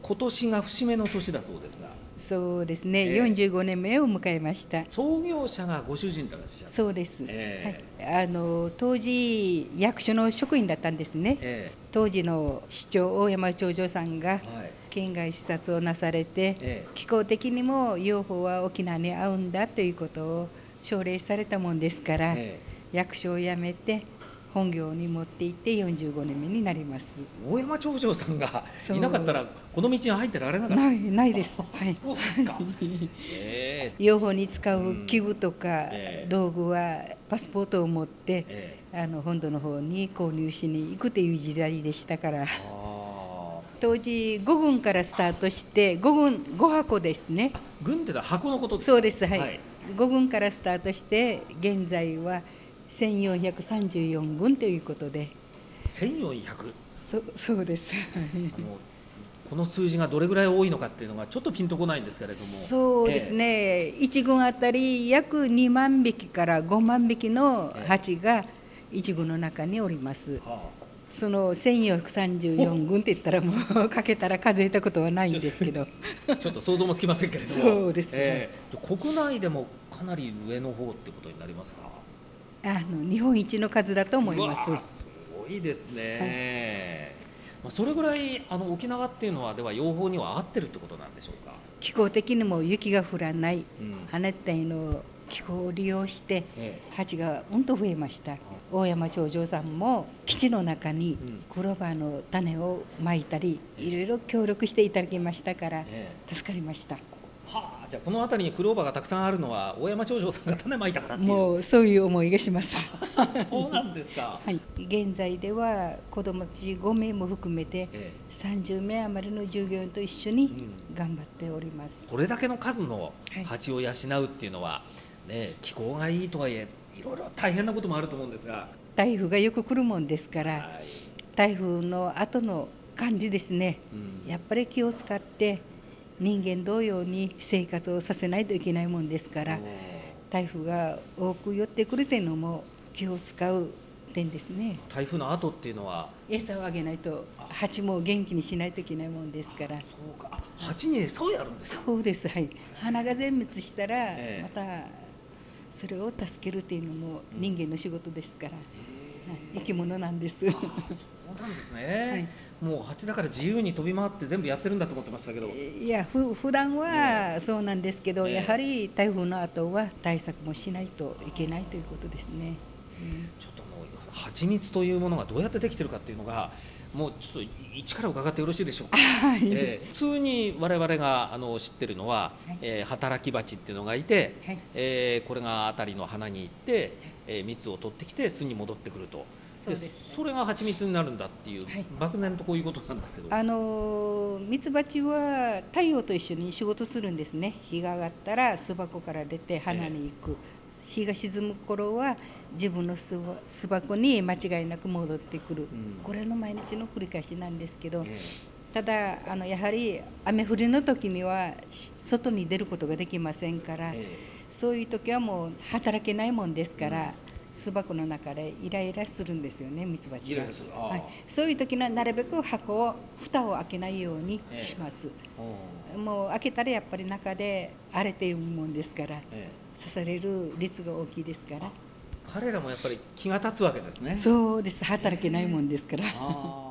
今年が節目の年だそうですが。 そうですね、45年目を迎えました。 創業者がご主人でいらっしゃる。 そうです、はい、当時役所の職員だったんですね、当時の市長大山長城さんが県外視察をなされて、気候的にも養蜂は沖縄に合うんだということを奨励されたもんですから、役所を辞めて本業に持っていって45年目になります。 大山長城さんがいなかったらこの道に入ってられなかった。 ないです。はい、 そうですか。 養蜂に使う器具とか道具はパスポートを持って、本土の方に購入しに行くという時代でしたから。当時5軍からスタートして5箱ですね。 軍ってのは箱のことですか。 そうです、はい、5軍からスタートして現在は1434軍ということで。 1400。 そうですこの数字がどれぐらい多いのかっていうのがちょっとピンとこないんですけれども。 そうですね、1軍あたり約2万匹から5万匹の蜂が1軍の中におります。その1434軍って言ったらもうかけたら数えたことはないんですけどちょっと想像もつきませんけれども。 そうです、 国内でもかなり上の方ってことになりますか。 日本一の数だと思います。 すごいですね、それぐらい沖縄っていうのはでは養蜂には合ってるってことなんでしょうか。 気候的にも雪が降らない亜熱帯の気候を利用して蜂がうんと増えました。大山長城さんも基地の中にクローバーの種をまいたりいろいろ協力していただきましたから助かりました。 じゃあこの辺りにクローバーがたくさんあるのは大山長城さんが種まいたからっていう。 もうそういう思いがしますそうなんですか。 はい、現在では子どもたち5名も含めて30名余りの従業員と一緒に頑張っております。 これだけの数の蜂を養うっていうのは、気候がいいとはいえいろいろ大変なこともあると思うんですが。 台風がよく来るもんですから、台風の後の管理ですね、やっぱり気を使って人間同様に生活をさせないといけないもんですから、台風が多く寄ってくるというのも気を使う点ですね。 台風の後っていうのは餌をあげないと蜂も元気にしないといけないもんですから。 そうか、蜂に餌をやるんですか。 そうです、はい、花が全滅したらまたそれを助けるというのも人間の仕事ですから、生き物なんです。 そうなんですね、もう蜂だから自由に飛び回って全部やってるんだと思ってましたけど。 いや普段はそうなんですけど、やはり台風の後は対策もしないといけないということですね。 ちょっと蜂蜜というものがどうやってできてるかっていうのがもうちょっと一から伺ってよろしいでしょうか。普通に我々が知ってるのは、働き蜂っていうのがいて、これが辺りの花に行って、蜜を取ってきて巣に戻ってくると。それが蜂蜜になるんだっていう、漠然とこういうことなんですけど、 ミツバチは太陽と一緒に仕事するんですね。日が上がったら巣箱から出て花に行く、日が沈む頃は自分の巣箱に間違いなく戻ってくる、これの毎日の繰り返しなんですけど、ただやはり雨降りの時には外に出ることができませんから、そういう時はもう働けないもんですから、巣箱の中でイライラするんですよね、ミツバチが。そういう時にはなるべく蓋を開けないようにします。もう開けたらやっぱり中で荒れているもんですから、刺される率が大きいですから。 彼らもやっぱり気が立つわけですね。 そうです、働けないもんですから。